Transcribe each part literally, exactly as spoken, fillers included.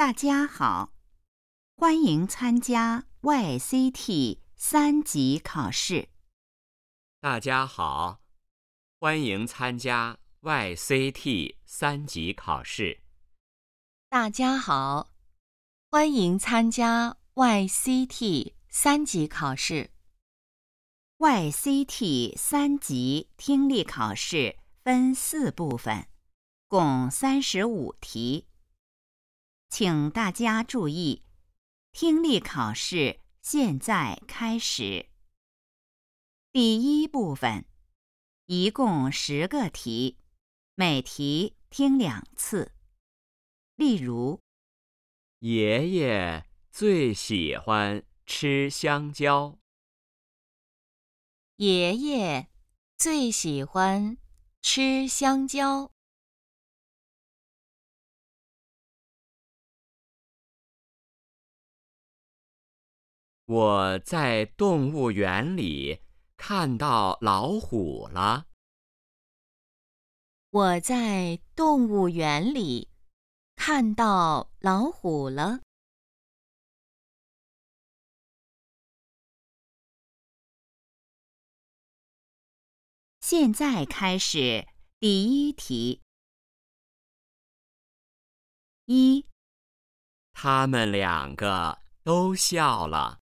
大家好，欢迎参加 Y C T 三级考试。 大家好，欢迎参加 Y C T 三级考试。 大家好，欢迎参加 Y C T 三级考试。 Y C T 三级听力考试分四部分，共三十五题。请大家注意，听力考试现在开始。第一部分，一共十个题，每题听两次。例如， 爷爷最喜欢吃香蕉。 爷爷最喜欢吃香蕉。 我在动物园里看到老虎了。 我在动物园里看到老虎了。 现在开始第一题。一， 他们两个都笑了。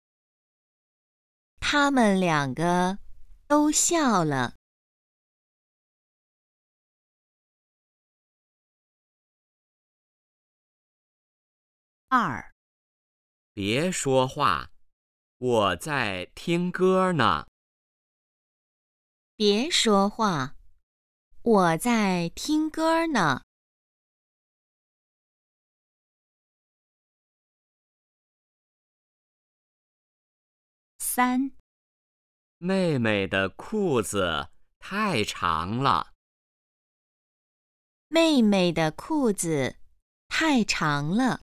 他们两个都笑了。 二， 别说话，我在听歌呢。 别说话，我在听歌呢。 三， 妹妹的裤子太长了。 妹妹的裤子太长了。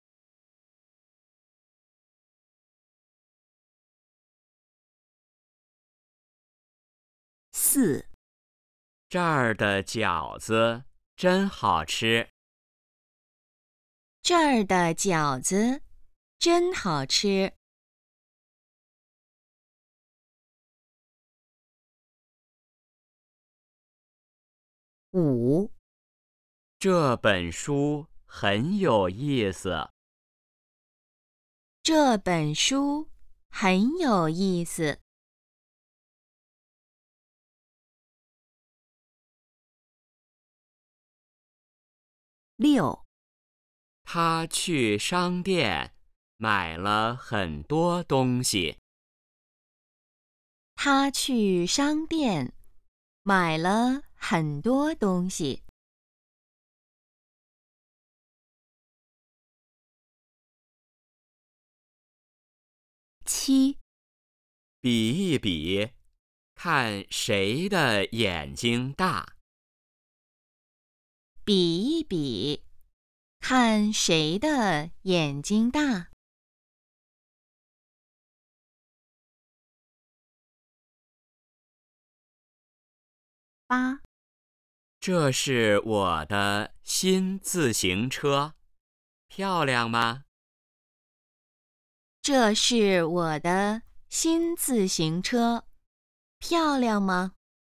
四， 这儿的饺子真好吃。 这儿的饺子真好吃。五， 这本书很有意思。 这本书很有意思。 六， 他去商店买了很多东西。 他去商店买了很多东西。 七， 比一比，看谁的眼睛大。 比一比，看谁的眼睛大。 八， 这是我的新自行车，漂亮吗？ 这是我的新自行车，漂亮吗？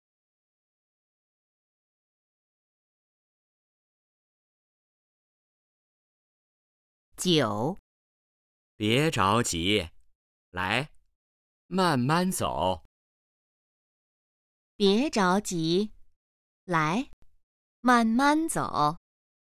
九， 别着急，来，慢慢走。 别着急，来，慢慢走。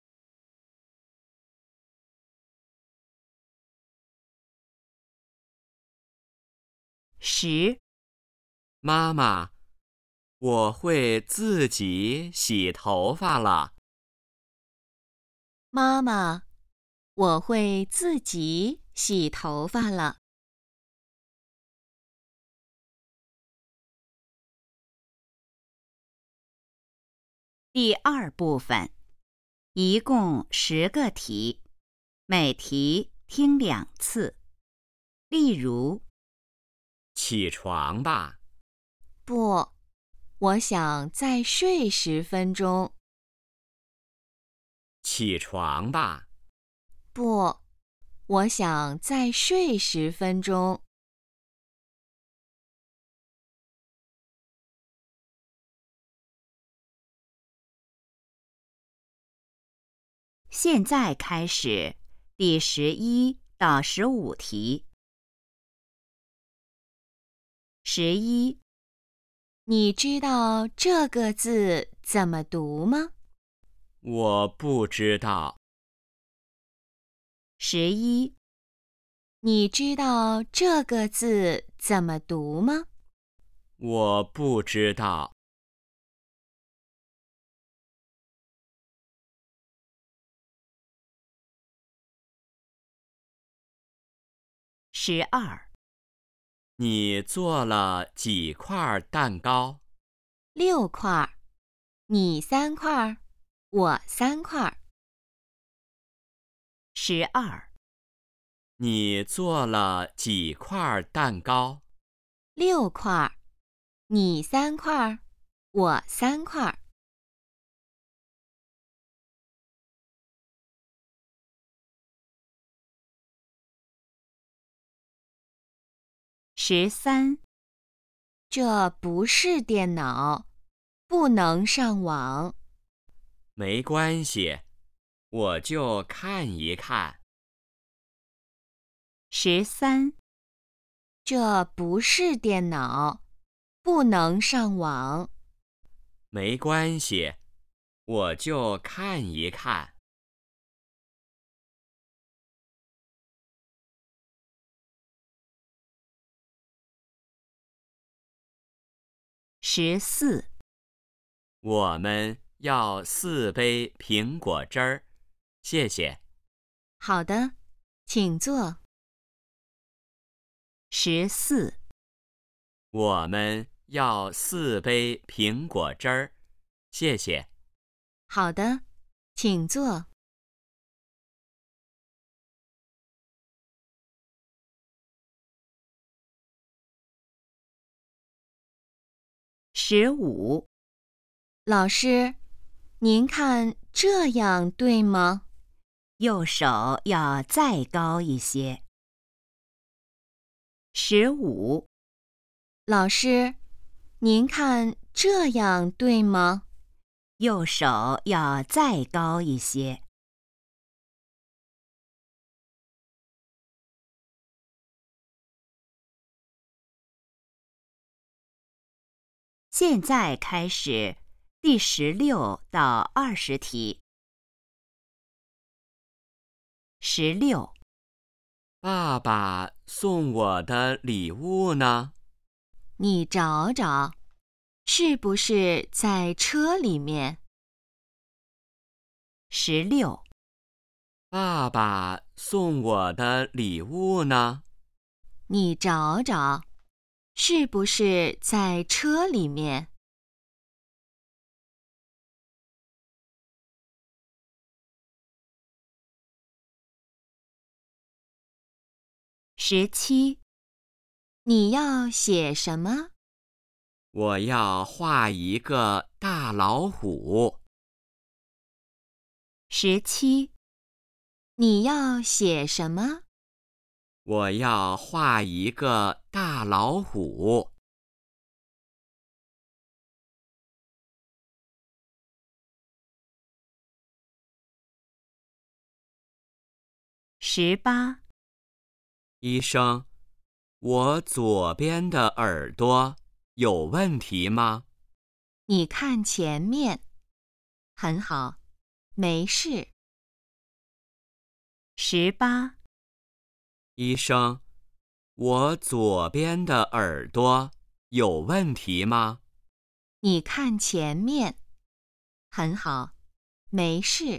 十， 妈妈，我会自己洗头发了。 妈妈，我会自己洗头发了。 第二部分，一共十个题，每题听两次。例如， 起床吧。 不，我想再睡十分钟。 起床吧。 不， 我想再睡十分钟。 现在开始第十一到十五题。十一， 你知道这个字怎么读吗？ 我不知道。 十一， 你知道这个字怎么读吗？ 我不知道。 十二， 你做了几块蛋糕？ 六块，你三块，我三块。 十二， 你做了几块蛋糕？ 六块，你三块，我三块。 十三， 这不是电脑，不能上网。 没关系，我就看一看。 十三， 这不是电脑，不能上网。 没关系，我就看一看。 十四， 我们要四杯苹果汁儿，谢谢。 好的，请坐。 十四， 我们要四杯苹果汁儿，谢谢。 好的，请坐。 十五， 老师，您看这样对吗？ 右手要再高一些。十五， 老师，您看这样对吗？ 右手要再高一些。现在开始第十六到二十题。十六， 爸爸送我的礼物呢？ 你找找，是不是在车里面？ 十六， 爸爸送我的礼物呢？ 你找找，是不是在车里面？ 十七， 你要写什么？ 我要画一个大老虎。 十七， 你要写什么？ 我要画一个大老虎。 十八， 医生，我左边的耳朵有问题吗？ 你看前面，很好，没事。 十八， 医生，我左边的耳朵有问题吗？ 你看前面，很好，没事。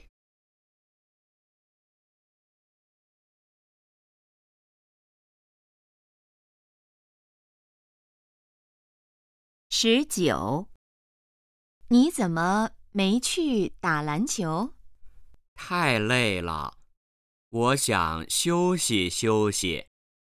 十九， 你怎么没去打篮球？ 太累了，我想休息休息。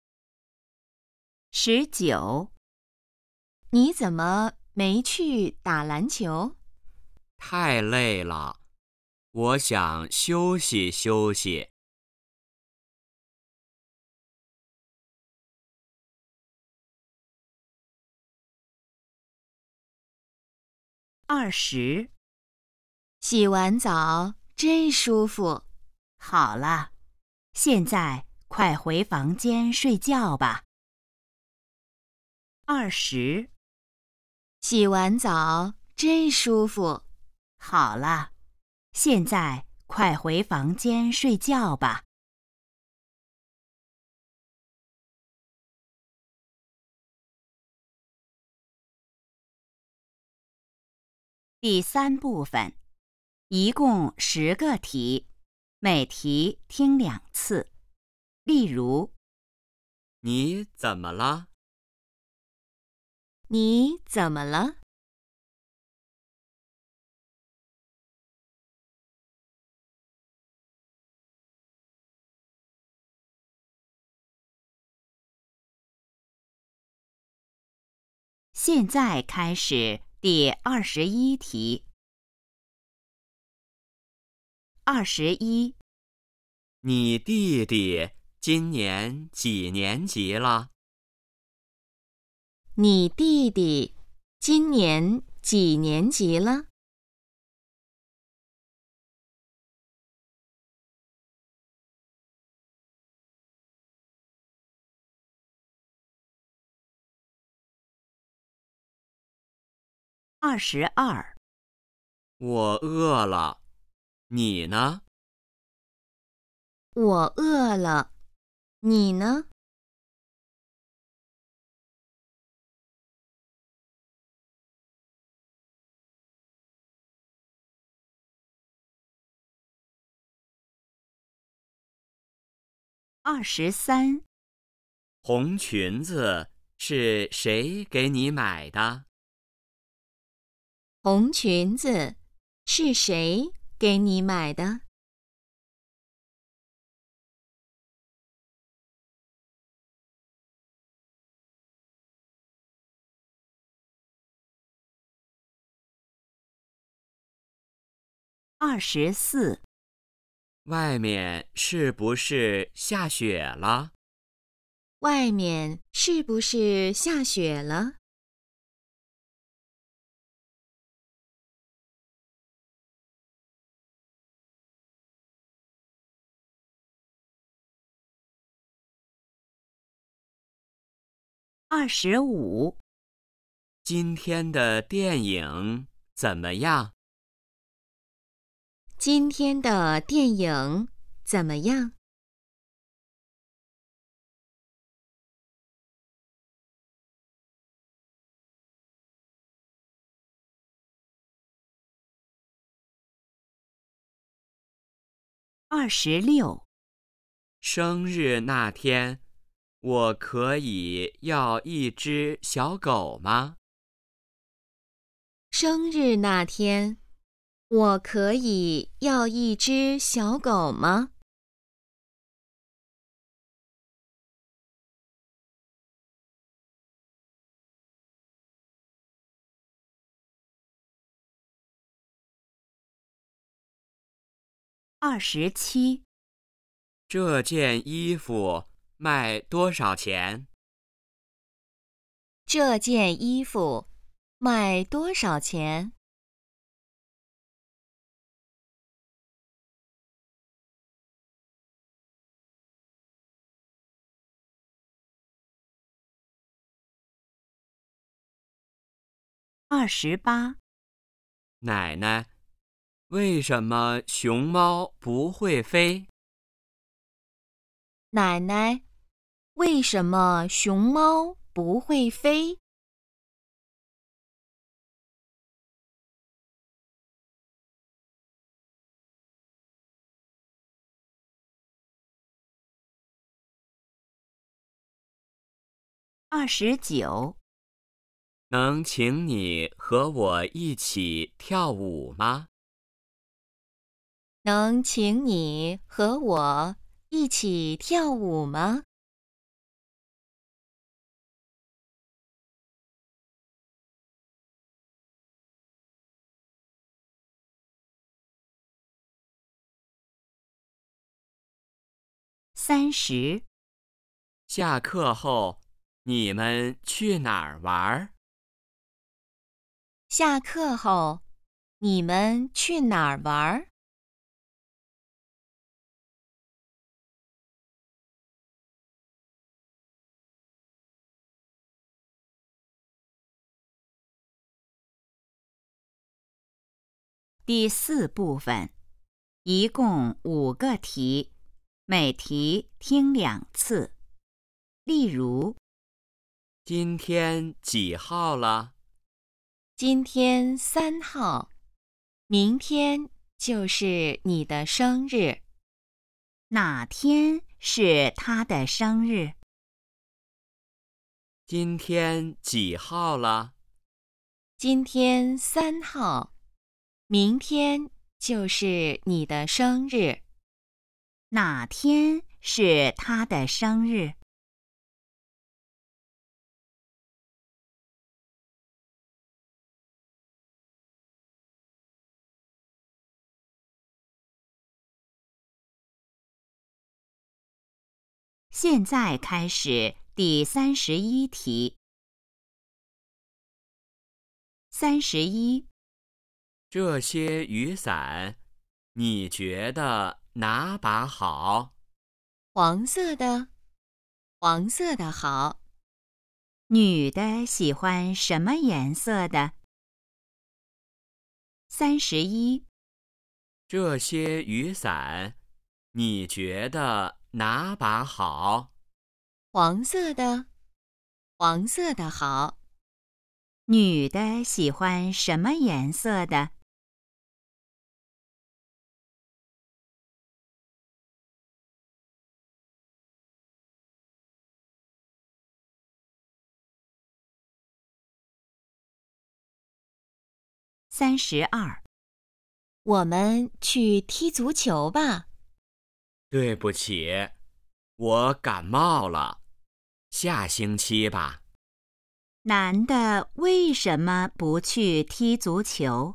十九， 你怎么没去打篮球？ 太累了，我想休息休息。 二十。 洗完澡真舒服。 好了，现在快回房间睡觉吧。二十。 洗完澡真舒服。 好了，现在快回房间睡觉吧。第三部分，一共十个题，每题听两次。例如， 你怎么了？ 你怎么了？ 现在开始第二十一题。二十一。 你弟弟今年几年级了？ 你弟弟今年几年级了？ 二十二。 我饿了，你呢？ 我饿了，你呢？ 二十三。 红裙子是谁给你买的？ 红裙子是谁给你买的？ 二十四。 外面是不是下雪了？ 外面是不是下雪了？ 二十五。 今天的电影怎么样？ 今天的电影怎么样？ 二十六。 生日那天，我可以要一只小狗吗？ 生日那天，我可以要一只小狗吗？ 二十七。 这件衣服卖多少钱？ 这件衣服卖多少钱？ 二十八。 奶奶，为什么熊猫不会飞？ 奶奶，为什么熊猫不会飞？ 二十九。 能请你和我一起跳舞吗？ 能请你和我一起跳舞吗？ 三十。 下课后，你们去哪儿玩？ 下课后，你们去哪儿玩？ 第四部分，一共五个题，每题听两次。例如， 今天几号了？ 今天三号，明天就是你的生日。 哪天是他的生日？ 今天几号了？ 今天三号，明天就是你的生日。 哪天是他的生日？现在开始第三十一题。三十一， 这些雨伞，你觉得哪把好？ 黄色的，黄色的好。 女的喜欢什么颜色的？三十一， 这些雨伞，你觉得哪把好？ 黄色的，黄色的好。 女的喜欢什么颜色的？三十二， 我们去踢足球吧。 对不起，我感冒了，下星期吧。 男的为什么不去踢足球？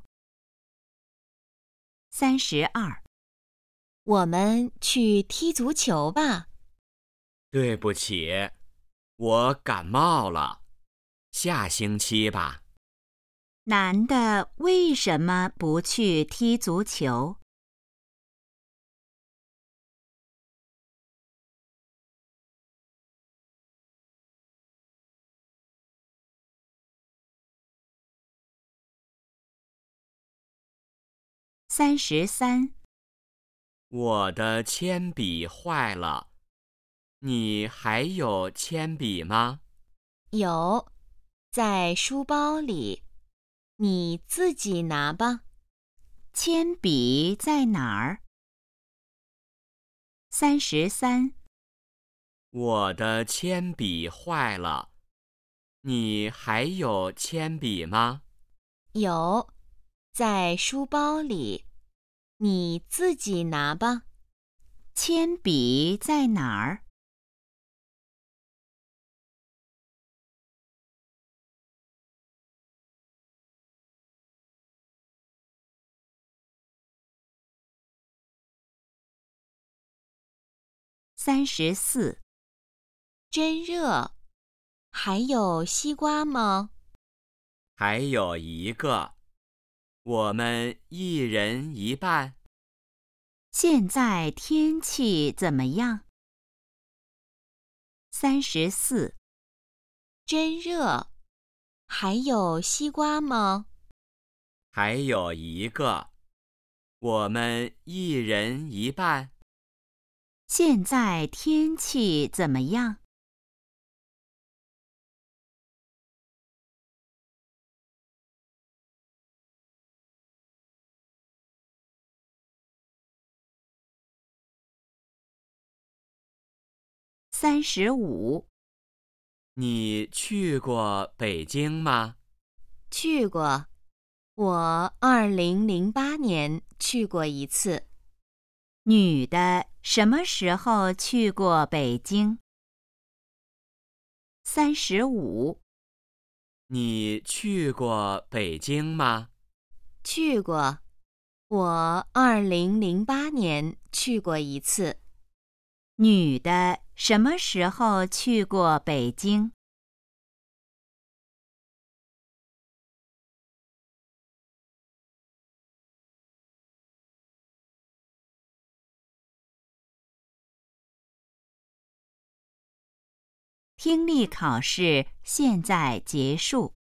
三十二， 我们去踢足球吧。 对不起，我感冒了，下星期吧。 男的为什么不去踢足球？三十三， 我的铅笔坏了，你还有铅笔吗？ 有，在书包里，你自己拿吧。 铅笔在哪儿？三十三， 我的铅笔坏了，你还有铅笔吗？ 有，在书包里，你自己拿吧。 铅笔在哪儿？三十四， 真热，还有西瓜吗？ 还有一个，我们一人一半。 现在天气怎么样？三十四， 真热，还有西瓜吗？ 还有一个，我们一人一半。 现在天气怎么样？三十五， 你去过北京吗？ 去过，我二零零八年去过一次。 女的什么时候去过北京？三十五， 你去过北京吗？ 去过，我二零零八年去过一次。 女的什么时候去过北京？ 听力考试现在结束。